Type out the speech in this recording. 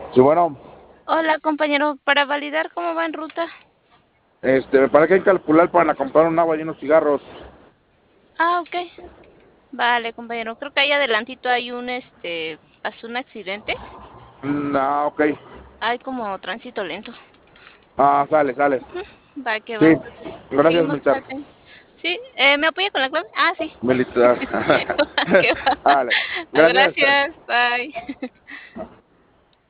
Sí, bueno, Hola, compañero, para validar cómo va en ruta. me parece que hay que calcular para comprar un agua y unos cigarros. Ah, ok. Vale, compañero. Creo que ahí adelantito hay pasó un accidente. Ok. Hay como tránsito lento. Sale, sale. Va, que va. Sí, Entonces, gracias, seguimos militar. tarde. Sí, ¿me apoya con la clave? Ah, sí. Militar. Va, que va. Vale, gracias. Gracias, bye.